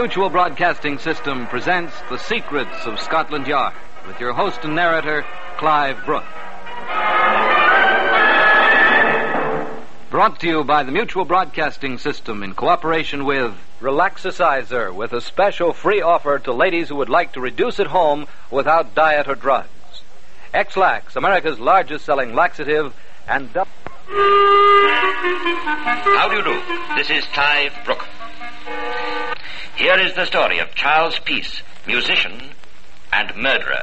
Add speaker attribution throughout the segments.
Speaker 1: Mutual Broadcasting System presents The Secrets of Scotland Yard with your host and narrator, Clive Brooke. Brought to you by the Mutual Broadcasting System in cooperation with Relaxicizer, with a special free offer to ladies who would like to reduce at home without diet or drugs. X-Lax, America's largest selling laxative, and...
Speaker 2: How do you do? This is Clive Brooke. Here is the story of Charles Peace, musician and murderer.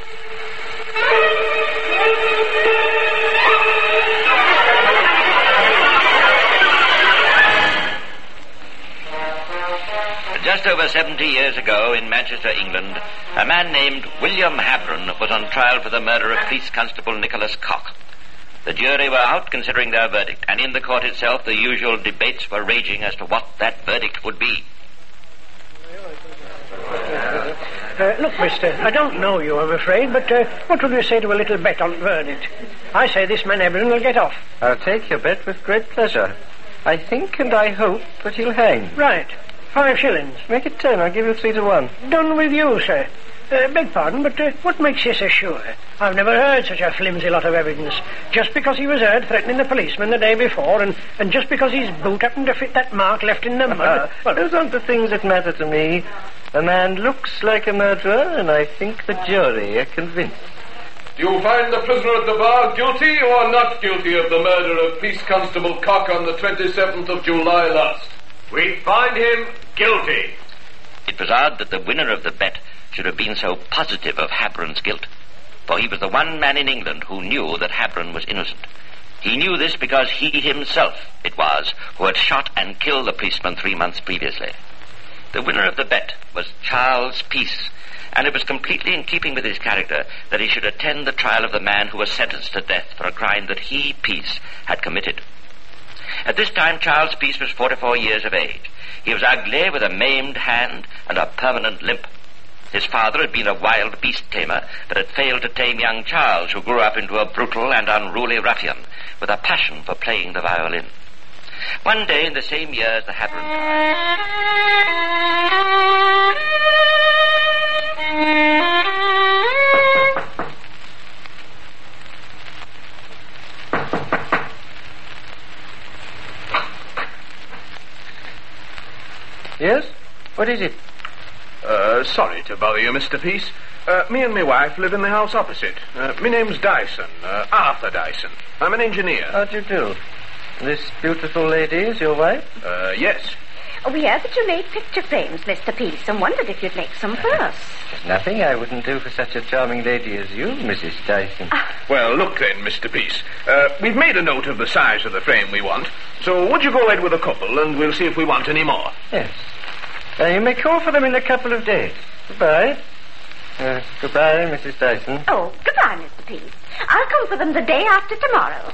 Speaker 2: Just over 70 years ago in Manchester, England, a man named William Habron was on trial for the murder of Police Constable Nicholas Cock. The jury were out considering their verdict, and in the court itself the usual debates were raging as to what that verdict would be.
Speaker 3: Look, mister, I don't know you, I'm afraid, but what would you say to a little bet on verdict? I say this man Ebron will get off.
Speaker 4: I'll take your bet with great pleasure. I think and I hope that he'll hang.
Speaker 3: Right. 5 shillings.
Speaker 4: Make it 10. I'll give you 3 to 1.
Speaker 3: Done with you, sir. Beg pardon, but what makes you so sure? I've never heard such a flimsy lot of evidence. Just because he was heard threatening the policeman the day before, and just because his boot happened to fit that mark left in the mud...
Speaker 4: Well, those aren't the things that matter to me. A man looks like a murderer, and I think the jury are convinced.
Speaker 5: Do you find the prisoner at the bar guilty or not guilty of the murder of Police Constable Cock on the 27th of July last?
Speaker 6: We find him guilty.
Speaker 2: It was odd that the winner of the bet should have been so positive of Habron's guilt, for he was the one man in England who knew that Habron was innocent. He knew this because he himself, it was, who had shot and killed the policeman 3 months previously. The winner of the bet was Charles Peace, and it was completely in keeping with his character that he should attend the trial of the man who was sentenced to death for a crime that he, Peace, had committed. At this time, Charles Peace was 44 years of age. He was ugly, with a maimed hand and a permanent limp. His father had been a wild beast tamer, but had failed to tame young Charles, who grew up into a brutal and unruly ruffian, with a passion for playing the violin. One day in the same year as the Habron
Speaker 4: Yes? What is it?
Speaker 5: Sorry to bother you, Mr. Peace. Me and my wife live in the house opposite. My name's Dyson, Arthur Dyson. I'm an engineer.
Speaker 4: How do you do? This beautiful lady is your wife?
Speaker 5: Yes.
Speaker 7: We heard that you made picture frames, Mr. Peace, and wondered if you'd make some for us.
Speaker 4: There's nothing I wouldn't do for such a charming lady as you, Mrs. Dyson.
Speaker 5: Well, look then, Mr. Peace. We've made a note of the size of the frame we want, so would you go ahead with a couple, and we'll see if we want any more.
Speaker 4: Yes. You may call for them in a couple of days. Goodbye. Goodbye, Mrs. Dyson.
Speaker 7: Oh, goodbye, Mr. Peace. I'll come for them the day after tomorrow.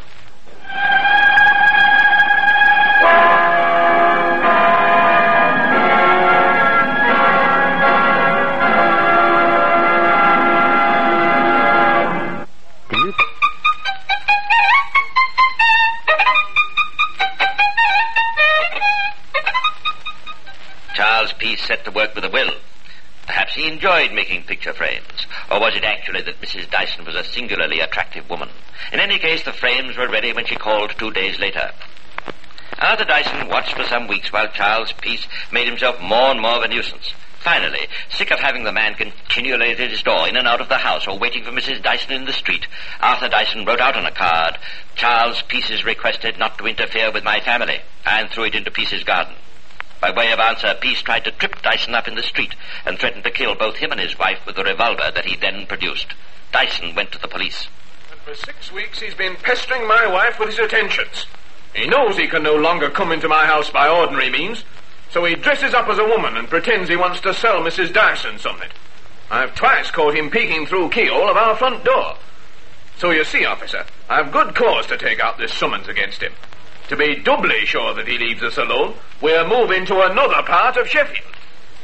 Speaker 2: Charles Peace set to work with a will. Perhaps he enjoyed making picture frames, or was it actually that Mrs. Dyson was a singularly attractive woman? In any case, the frames were ready when she called 2 days later. Arthur Dyson watched for some weeks while Charles Peace made himself more and more of a nuisance. Finally, sick of having the man continually at his door, in and out of the house, or waiting for Mrs. Dyson in the street, Arthur Dyson wrote out on a card, "Charles Peace is requested not to interfere with my family," and threw it into Peace's garden. By way of answer, Peace tried to trip Dyson up in the street and threatened to kill both him and his wife with the revolver that he then produced. Dyson went to the police.
Speaker 5: And for 6 weeks he's been pestering my wife with his attentions. He knows he can no longer come into my house by ordinary means, so he dresses up as a woman and pretends he wants to sell Mrs. Dyson something. I've twice caught him peeking through keyhole of our front door. So you see, officer, I've good cause to take out this summons against him. To be doubly sure that he leaves us alone, we're moving to another part of Sheffield.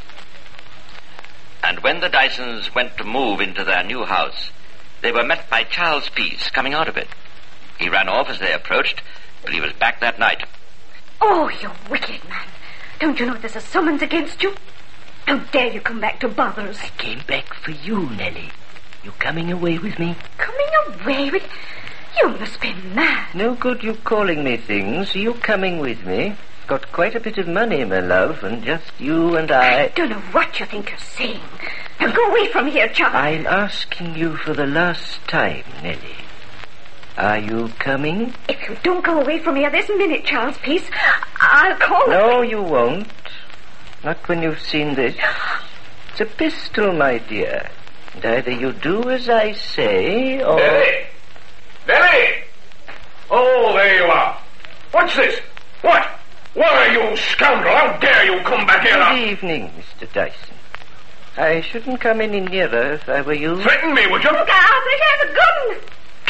Speaker 2: And when the Dysons went to move into their new house, they were met by Charles Peace coming out of it. He ran off as they approached, but he was back that night.
Speaker 7: Oh, you wicked man. Don't you know there's a summons against you? How dare you come back to bother us?
Speaker 4: I came back for you, Nellie. You coming away with me?
Speaker 7: Coming away with... You must be mad.
Speaker 4: No good you calling me things. You coming with me? Got quite a bit of money, my love, and just you and I...
Speaker 7: I don't know what you think you're saying. Now go away from here, Charles.
Speaker 4: I'm asking you for the last time, Nellie. Are you coming?
Speaker 7: If you don't go away from here this minute, Charles Peace, I'll call...
Speaker 4: No, you won't. Not when you've seen this. It's a pistol, my dear. And either you do as I say, or...
Speaker 5: Nellie! Nellie! Oh, there you are. What's this? What? What are you, scoundrel? How dare you come back here now?
Speaker 4: Good evening, Mr. Dyson. I shouldn't come any nearer if I were you.
Speaker 5: Threaten me, would you?
Speaker 7: Look out, they have a gun.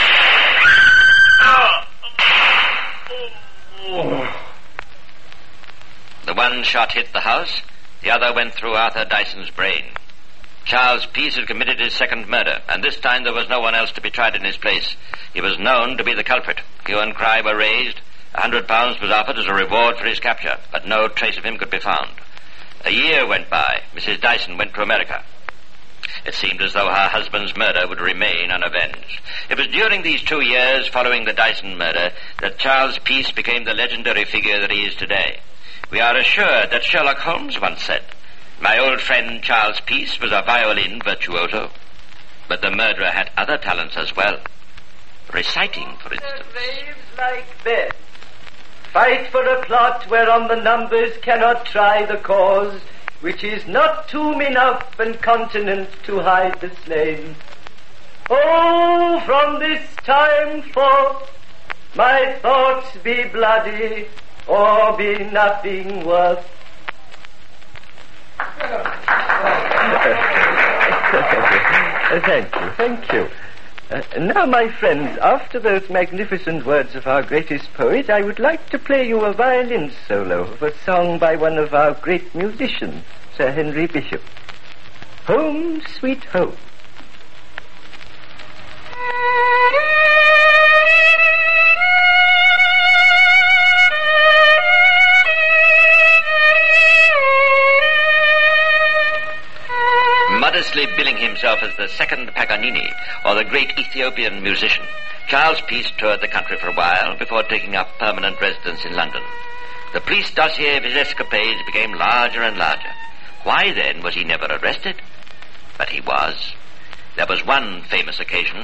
Speaker 2: The one shot hit the house, the other went through Arthur Dyson's brain. Charles Peace had committed his second murder, and this time there was no one else to be tried in his place. He was known to be the culprit. Hue and cry were raised. £100 was offered as a reward for his capture, but no trace of him could be found. A year went by. Mrs. Dyson went to America. It seemed as though her husband's murder would remain unavenged. It was during these 2 years following the Dyson murder that Charles Peace became the legendary figure that he is today. We are assured that Sherlock Holmes once said, "My old friend Charles Peace was a violin virtuoso." But the murderer had other talents as well. Reciting, for instance.
Speaker 4: Waves like this. Fight for a plot whereon the numbers cannot try the cause, which is not tomb enough and continent to hide the slain. Oh, from this time forth, my thoughts be bloody, or be nothing worth. Thank you. Now, my friends, after those magnificent words of our greatest poet, I would like to play you a violin solo of a song by one of our great musicians, Sir Henry Bishop. Home, Sweet Home.
Speaker 2: Modestly billing himself as the second Paganini, or the great Ethiopian musician, Charles Peace toured the country for a while before taking up permanent residence in London. The police dossier of his escapades became larger and larger. Why, then, was he never arrested? But he was. There was one famous occasion.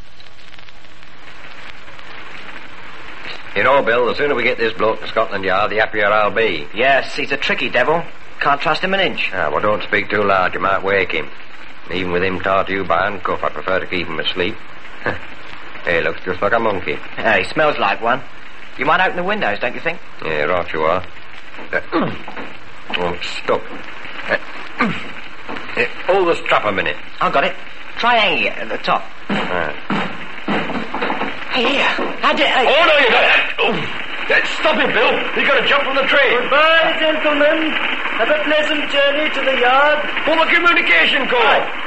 Speaker 8: You know, Bill, the sooner we get this bloke to Scotland Yard, the happier I'll be.
Speaker 9: Yes, he's a tricky devil. Can't trust him an inch.
Speaker 8: Well, don't speak too loud. You might wake him. Even with him tied to you by handcuff, I prefer to keep him asleep. He looks just like a monkey.
Speaker 9: Yeah, he smells like one. You might open the windows, don't you think?
Speaker 8: Yeah, right you are. Stop. Pull the strap a minute.
Speaker 9: I've got it. Try hanging it at the top.
Speaker 8: Right.
Speaker 9: Hey, here.
Speaker 5: Oh, no, you don't. Stop him, Bill. He's got to jump from the train.
Speaker 4: Goodbye, gentlemen. Have a pleasant journey to the yard.
Speaker 5: Pull the communication cord.
Speaker 4: Right.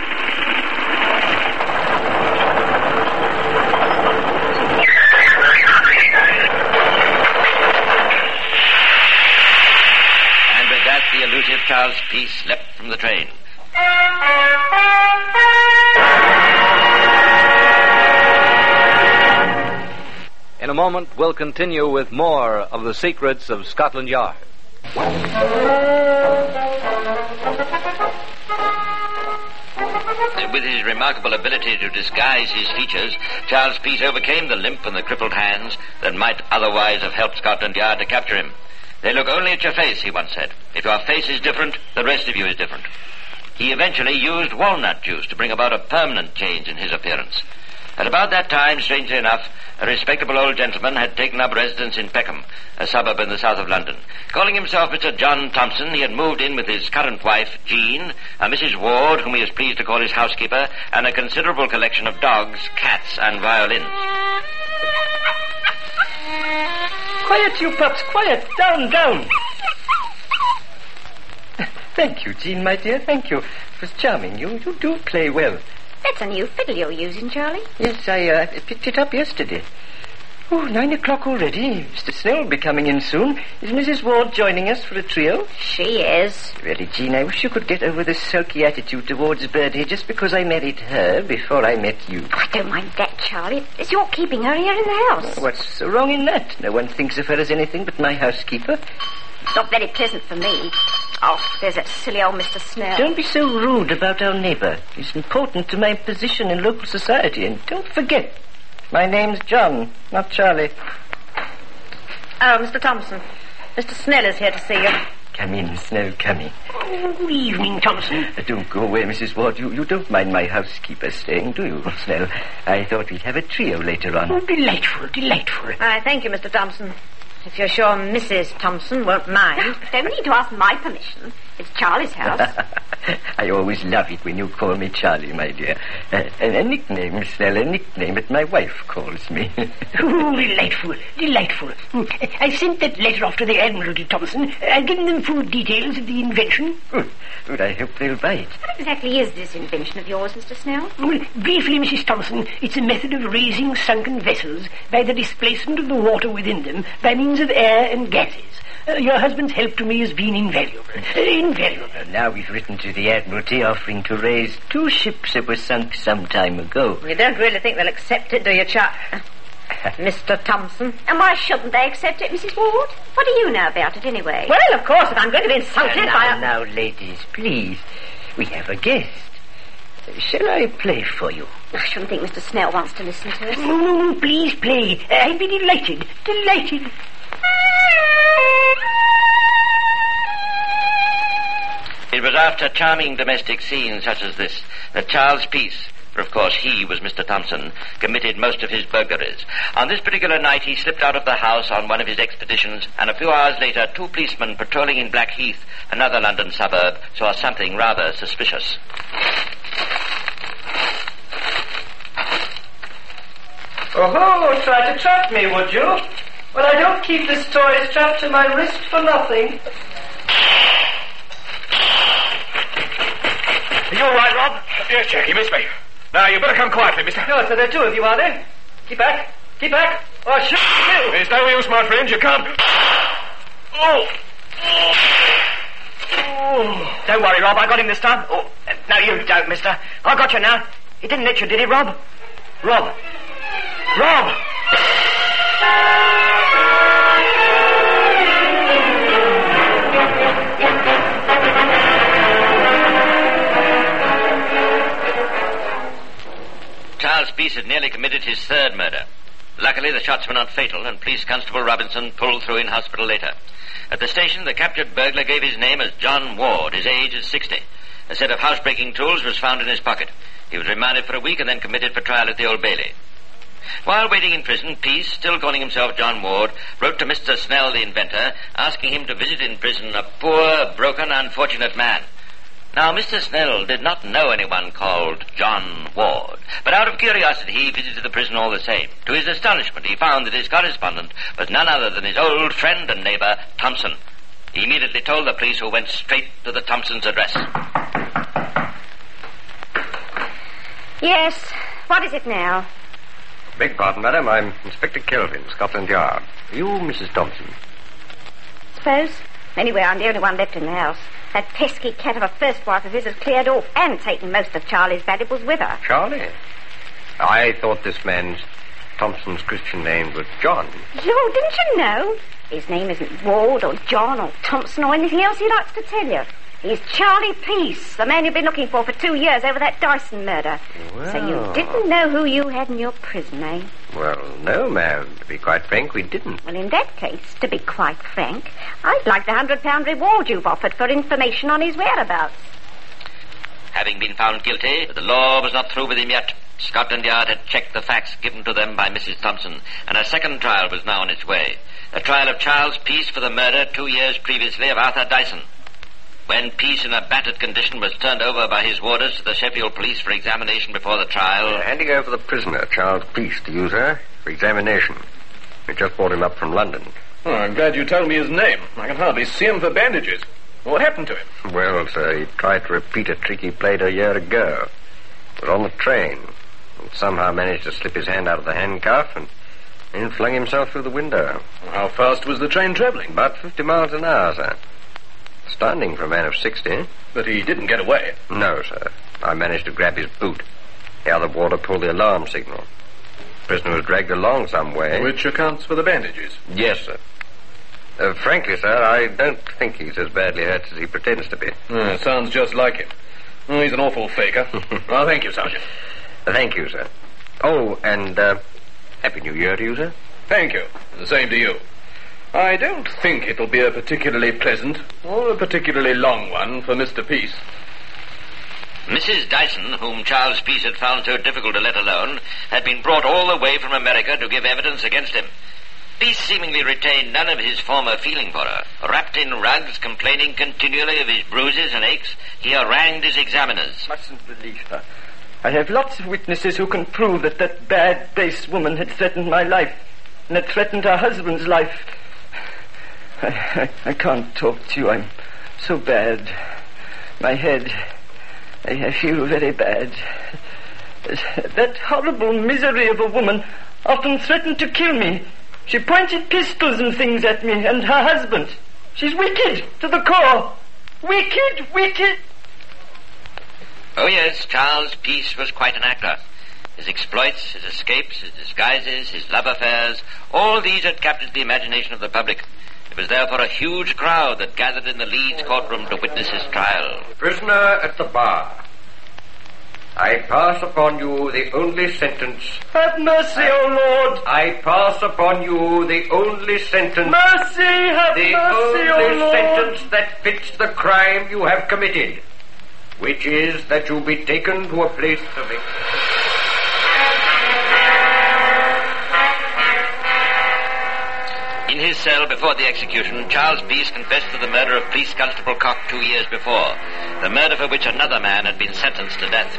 Speaker 2: And with that, the elusive Charles Peace leapt from the train.
Speaker 1: In a moment, we'll continue with more of the secrets of Scotland Yard.
Speaker 2: With his remarkable ability to disguise his features, Charles Peace overcame the limp and the crippled hands that might otherwise have helped Scotland Yard to capture him. "They look only at your face," he once said. "If your face is different, the rest of you is different." He eventually used walnut juice to bring about a permanent change in his appearance. At about that time, strangely enough, a respectable old gentleman had taken up residence in Peckham, a suburb in the south of London. Calling himself Mr. John Thompson, he had moved in with his current wife, Jean, a Mrs. Ward, whom he was pleased to call his housekeeper, and a considerable collection of dogs, cats, and violins.
Speaker 4: Quiet, you pups, quiet. Down, down. Thank you, Jean, my dear, thank you. It was charming. You do play well.
Speaker 7: That's a new fiddle you're using, Charlie.
Speaker 4: Yes, I picked it up yesterday. Oh, 9 o'clock already. Mr. Snell will be coming in soon. Is Mrs. Ward joining us for a trio?
Speaker 7: She is.
Speaker 4: Really, Jean, I wish you could get over this sulky attitude towards Birdie just because I married her before I met you.
Speaker 7: I don't mind that, Charlie. It's your keeping her here in the house.
Speaker 4: What's so wrong in that? No one thinks of her as anything but my housekeeper.
Speaker 7: It's not very pleasant for me. Oh, there's that silly old Mr. Snell.
Speaker 4: Don't be so rude about our neighbour. He's important to my position in local society. And don't forget, my name's John, not Charlie.
Speaker 7: Oh, Mr. Thompson. Mr. Snell is here to see you.
Speaker 4: Come in, Snell, come in.
Speaker 3: Oh, good evening, Thompson.
Speaker 4: Don't go away, Mrs. Ward. You don't mind my housekeeper staying, do you, Snell? I thought we'd have a trio later on.
Speaker 3: Oh, delightful, delightful.
Speaker 7: Thank you, Mr. Thompson. If you're sure Mrs. Thompson won't mind. Don't need to ask my permission. It's Charlie's house.
Speaker 4: I always love it when you call me Charlie, my dear. A nickname, Snell, a nickname that my wife calls me.
Speaker 3: Oh, delightful, delightful. I sent that letter off to the Admiralty, Thompson. I've given them full details of the invention.
Speaker 4: Good, I hope they'll buy it.
Speaker 7: What exactly is this invention of yours, Mr. Snell?
Speaker 3: Well, briefly, Mrs. Thompson, it's a method of raising sunken vessels by the displacement of the water within them by means of air and gases. Your husband's help to me has been invaluable. Invaluable.
Speaker 4: Now we've written to the Admiralty offering to raise 2 ships that were sunk some time ago.
Speaker 7: You don't really think they'll accept it, do you, Mr. Thompson? And why shouldn't they accept it, Mrs. Ward? What do you know about it, anyway? Well, of course, if I'm going to be insulted by
Speaker 4: Now, ladies, please. We have a guest. Shall I play for you?
Speaker 7: I shouldn't think Mr. Snell wants to listen to us.
Speaker 3: No, please play. I'd be delighted. Delighted.
Speaker 2: It was after charming domestic scenes such as this that Charles Peace, for of course he was Mr. Thompson, committed most of his burglaries. On this particular night he slipped out of the house on one of his expeditions, and a few hours later 2 policemen patrolling in Blackheath, another London suburb, saw something rather suspicious.
Speaker 4: Oh, try to trap me, would you? Well, I don't keep this toy strapped to my wrist for nothing.
Speaker 5: Are you all right, Rob? Yes, Jack, you missed me. Now, you better come quietly, mister.
Speaker 4: Oh, so there are 2 of you, are there? Keep back. Keep back. Or I'll shoot you.
Speaker 5: There's no use, my friend. You can't... Oh!
Speaker 9: Don't worry, Rob. I got him this time. Oh, no, you don't, mister. I got you now. He didn't hit you, did he, Rob? Rob! Rob!
Speaker 2: Charles Peace had nearly committed his 3rd murder. Luckily, the shots were not fatal, and Police Constable Robinson pulled through in hospital later. At the station, the captured burglar gave his name as John Ward. His age is 60. A set of housebreaking tools was found in his pocket. He was remanded for a week and then committed for trial at the Old Bailey. While waiting in prison, Peace, still calling himself John Ward, wrote to Mr. Snell, the inventor, asking him to visit in prison a poor, broken, unfortunate man. Now, Mr. Snell did not know anyone called John Ward, but out of curiosity he visited the prison all the same. To his astonishment, he found that his correspondent was none other than his old friend and neighbor, Thompson. He immediately told the police, who went straight to the Thompsons' address.
Speaker 7: Yes, what is it now?
Speaker 8: Beg pardon, madam. I'm Inspector Kelvin, Scotland Yard. Are you Mrs. Thompson?
Speaker 7: Suppose. Anyway, I'm the only one left in the house. That pesky cat of a first wife of his has cleared off and taken most of Charlie's valuables with her.
Speaker 8: Charlie? I thought this man's Thompson's Christian name was John.
Speaker 7: Lord, didn't you know? His name isn't Ward or John or Thompson or anything else he likes to tell you. He's Charlie Peace, the man you've been looking for 2 years over that Dyson murder.
Speaker 8: Well.
Speaker 7: So you didn't know who you had in your prison, eh?
Speaker 8: Well, no, ma'am. To be quite frank, we didn't.
Speaker 7: Well, in that case, to be quite frank, I'd like the £100 reward you've offered for information on his whereabouts.
Speaker 2: Having been found guilty, the law was not through with him yet. Scotland Yard had checked the facts given to them by Mrs. Thompson, and a second trial was now on its way. The trial of Charles Peace for the murder 2 years previously of Arthur Dyson. When Peace, in a battered condition, was turned over by his warders to the Sheffield police for examination before the trial...
Speaker 8: handing over the prisoner, Charles Peace, to use her for examination. We just brought him up from London.
Speaker 5: Oh, I'm glad you told me his name. I can hardly see him for bandages. What happened to him?
Speaker 8: Well, sir, he tried to repeat a trick he played a year ago. He was on the train and somehow managed to slip his hand out of the handcuff and and flung himself through the window.
Speaker 5: How fast was the train travelling?
Speaker 8: About 50 miles an hour, sir. Stunning for a man of 60.
Speaker 5: But he didn't get away.
Speaker 8: No, sir. I managed to grab his boot. The other warder pulled the alarm signal. The prisoner was dragged along some way.
Speaker 5: Which accounts for the bandages?
Speaker 8: Yes, sir. Frankly, sir, I don't think he's as badly hurt as he pretends to be.
Speaker 5: Sounds just like him. Oh, he's an awful faker. Well, thank you, Sergeant.
Speaker 8: Thank you, sir. Oh, and Happy New Year to you, sir.
Speaker 5: Thank you. The same to you. I don't think it'll be a particularly pleasant or a particularly long one for Mr. Peace.
Speaker 2: Mrs. Dyson, whom Charles Peace had found so difficult to let alone, had been brought all the way from America to give evidence against him. Peace seemingly retained none of his former feeling for her. Wrapped in rugs, complaining continually of his bruises and aches, he harangued his examiners.
Speaker 4: Mustn't believe her. I have lots of witnesses who can prove that that bad, base woman had threatened my life and had threatened her husband's life. I can't talk to you. I'm so bad. My head, I feel very bad. That horrible misery of a woman often threatened to kill me. She pointed pistols and things at me and her husband. She's wicked to the core. Wicked, wicked.
Speaker 2: Oh, yes, Charles Peace was quite an actor. His exploits, his escapes, his disguises, his love affairs, all these had captured the imagination of the public. It was therefore a huge crowd that gathered in the Leeds courtroom to witness his trial.
Speaker 8: Prisoner at the bar, I pass upon you the only sentence...
Speaker 4: Have mercy, O Lord!
Speaker 8: I pass upon you the only sentence...
Speaker 4: Mercy, have mercy, O
Speaker 8: The only
Speaker 4: Lord!
Speaker 8: sentence that fits the crime you have committed, which is that you be taken to a place of...
Speaker 2: In his cell before the execution, Charles Peace confessed to the murder of Police Constable Cock 2 years before, the murder for which another man had been sentenced to death.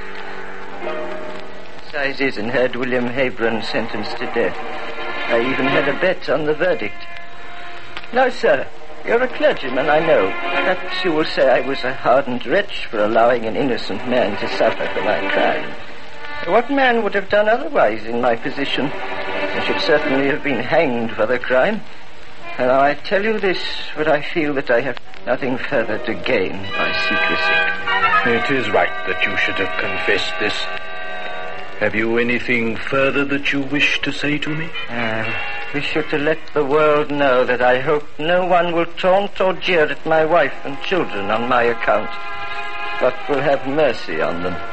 Speaker 4: Assizes and heard William Hebron sentenced to death. I even had a bet on the verdict. Now, sir, you're a clergyman, I know. Perhaps you will say I was a hardened wretch for allowing an innocent man to suffer for my crime. What man would have done otherwise in my position? I should certainly have been hanged for the crime. And I tell you this, for I feel that I have nothing further to gain by secrecy.
Speaker 5: It is right that you should have confessed this. Have you anything further that you wish to say to me?
Speaker 4: I wish you to let the world know that I hope no one will taunt or jeer at my wife and children on my account, but will have mercy on them.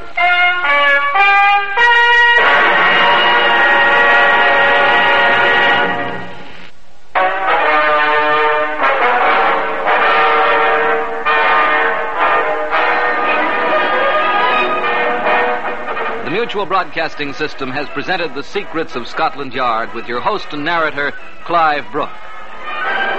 Speaker 1: The Mutual Broadcasting System has presented The Secrets of Scotland Yard with your host and narrator, Clive Brooke.